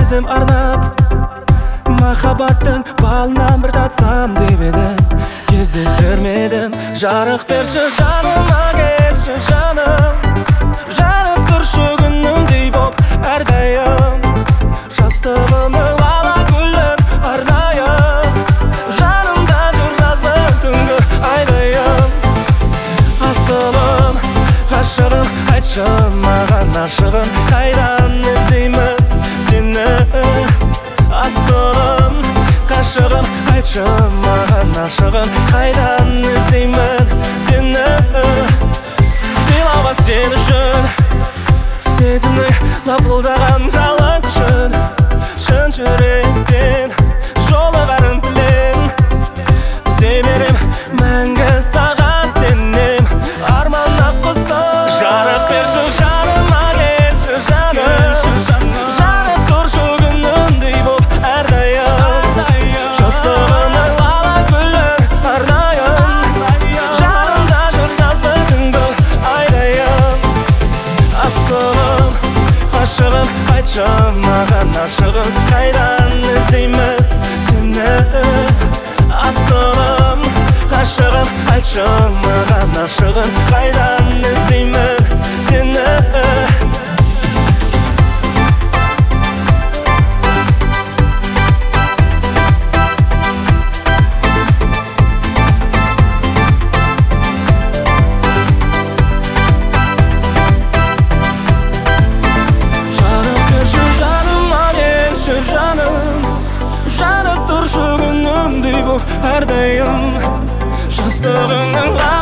өзім арнап махаббаттың балынан бір татсам деп едім, кездестірмедім. Жарық берші жаныма, келші жаным, жанып тұршы күнімдей боп әрдайым. Жастығымның лала гүлін арнайым, жанымда жүр жазғы түнгі айдайым. Асылым, ғашығым, айтшы маған ашығын, қайдан іздеймін сені. Асылым, ғашығым, айтшы маған ашығын, қайдан іздеймін сені. Сыйлауға сен үшін сезімнің лапылдаған жалын үшін, шын жүректен жолығарын тілем. Іздей берем мәңгі саған сенем, арманға құсып. Жарық берші жаныма, келші жаным, жанып тұршы күнімдей боп әрдайым. Жастығымның лала гүлін арнайым, жанымда жүр жазғы түнгі айдайым. Асылым, ғашығым, айтшы маған ашығын, қайдан іздеймін сені. Асылым, ғашығым, айтшы маған ашығын, қайдан іздеймін сені. Жанып тұршы күнімдей боп әрдайым. Жастығыңның